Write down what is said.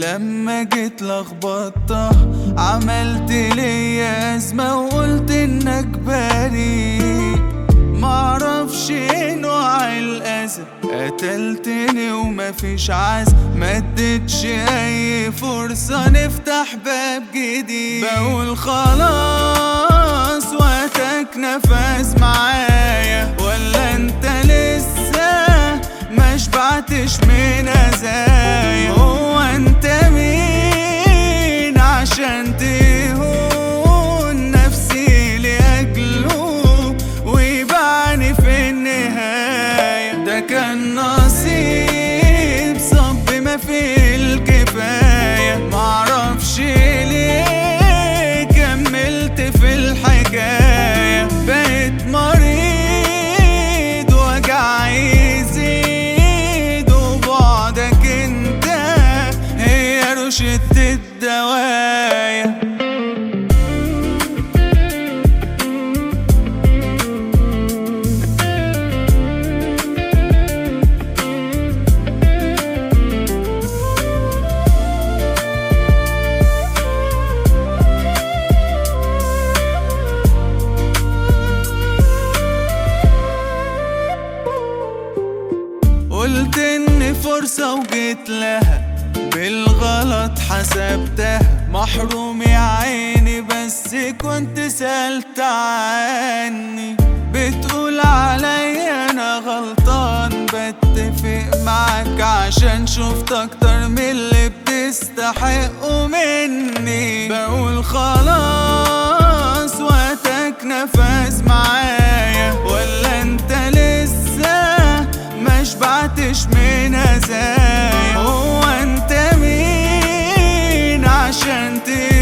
ولما جيت لخبطتها عملت لي أزمة وقلت إنك بريء. معرفش ايه نوع الأذى، قتلتني ومفيش عزم، مدتش أي فرصة نفتح باب جديد. بقول خلاص وقتك نفذ معايا، ولا انت لسه مشبعتش من أذايا؟ هو انت مين عشان تهون نفسي لأجله ويبعني في النهاية؟ ده كان نصيب صب ما في الكفاية، معرفش ليه كملت في الحكاية. بقيت مريض وجعي يزيد، وبعدك انت هي روشتة الدوايا. قلت إن فرصة وجيت لها، بالغلط حسبتها، محروم يا عيني بس كنت سألت عني. بتقول عليا أنا غلطان، بتفق معاك عشان شفت أكتر من اللي بتستحقه مني. بقول خلاص وقتك نفذ معايا، ولا انت لسه مشبعتش من أذايا؟ هو انت مين عشان